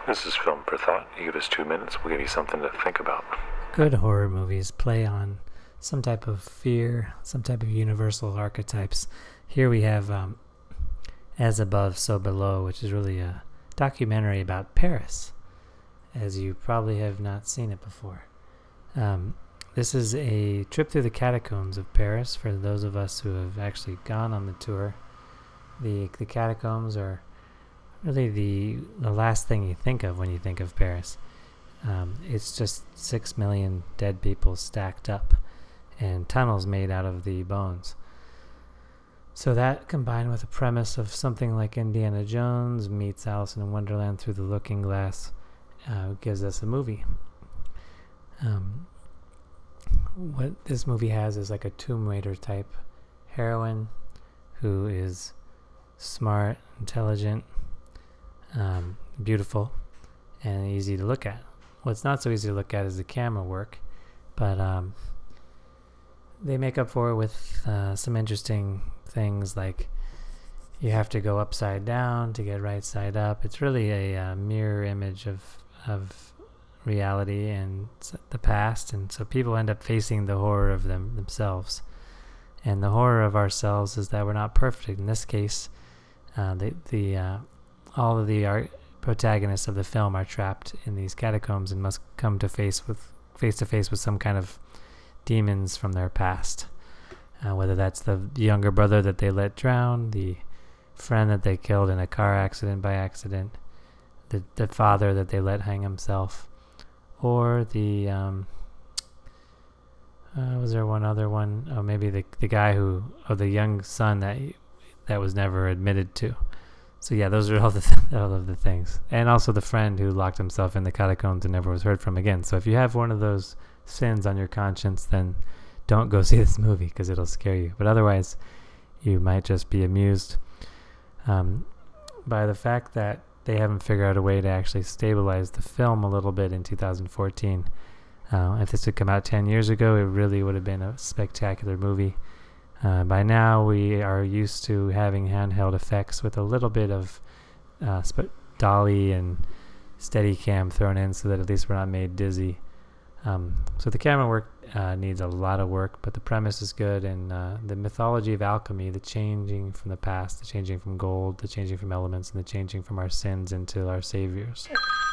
This is Film for Thought. You give us 2 minutes, we'll give you something to think about. Good horror movies play on some type of fear, some type of universal archetypes. Here we have As Above, So Below, which is really a documentary about Paris, as you probably have not seen it before. This is a trip through the catacombs of Paris for those of us who have actually gone on the tour. The catacombs are really the last thing you think of when you think of Paris. It's just 6 million dead people stacked up and tunnels made out of the bones. So that, combined with a premise of something like Indiana Jones meets Alice in Wonderland through the looking glass, gives us a movie. What this movie has is like a Tomb Raider type heroine who is smart, intelligent, beautiful, and easy to look at. What's not so easy to look at is the camera work, but they make up for it with some interesting things, like you have to go upside down to get right side up. It's really a mirror image of reality and the past, and so people end up facing the horror of themselves. And the horror of ourselves is that we're not perfect. In this case, all of the protagonists of the film are trapped in these catacombs and must come to face to face with some kind of demons from their past. Whether that's the younger brother that they let drown, the friend that they killed in a car accident by accident, the father that they let hang himself, or the was there one other one? Oh, maybe the guy the young son that was never admitted to. So yeah, those are all of the things, and also the friend who locked himself in the catacombs and never was heard from again. So if you have one of those sins on your conscience, then don't go see this movie because it'll scare you. But otherwise, you might just be amused by the fact that they haven't figured out a way to actually stabilize the film a little bit in 2014. If this had come out 10 years ago, it really would have been a spectacular movie. By now, we are used to having handheld effects with a little bit of dolly and Steadicam thrown in so that at least we're not made dizzy. So the camera work needs a lot of work, but the premise is good, and the mythology of alchemy, the changing from the past, the changing from gold, the changing from elements, and the changing from our sins into our saviors.